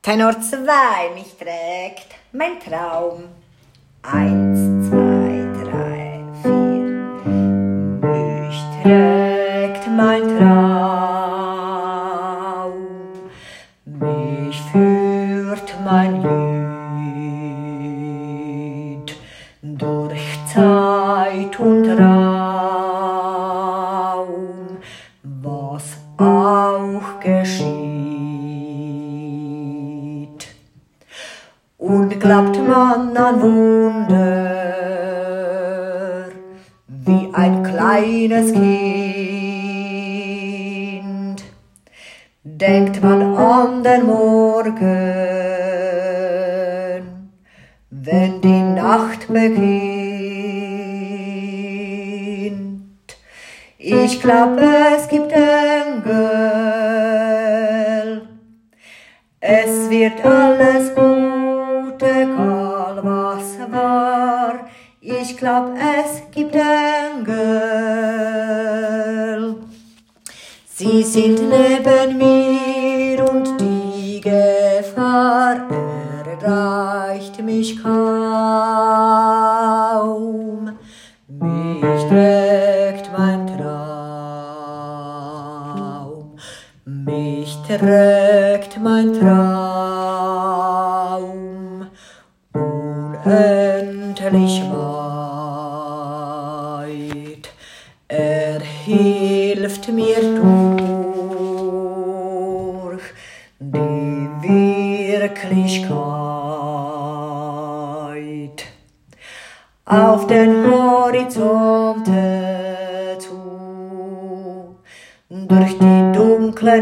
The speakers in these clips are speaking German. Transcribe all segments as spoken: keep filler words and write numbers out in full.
Tenor zwei, mich trägt mein Traum. Eins, zwei, drei, vier. Mich trägt mein Traum. Mich führt mein Lied durch Zeit und Raum, was auch geschieht. Und glaubt man an Wunder, wie ein kleines Kind, denkt man an den Morgen, wenn die Nacht beginnt. Ich glaub, es gibt Engel, es wird alles gut, egal was war. Ich glaub, es gibt Engel, sie sind neben mir und die Gefahr erreicht mich kaum. Mich trägt mein Traum, mich trägt mein Traum unendlich weit. Er hilft mir durch die Wirklichkeit auf den Horizonte zu, durch die dunkle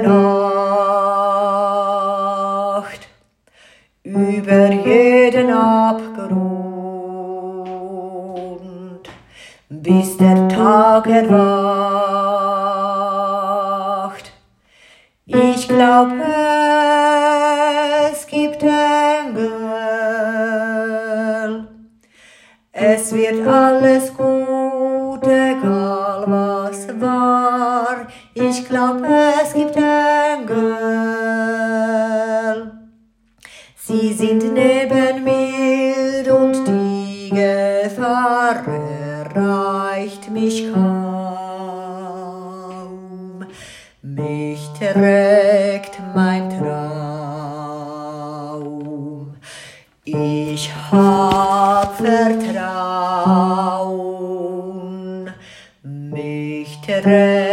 Nacht, über jeden Abgrund, bis der Tag erwacht. Ich glaub, es gibt Engel, es wird alles gut, egal was war. Ich glaub, es gibt Engel, sie sind neben mir und die Gefahr erreicht mich kaum. Mich trägt mein Traum, ich hab Vertrauen, mich trägt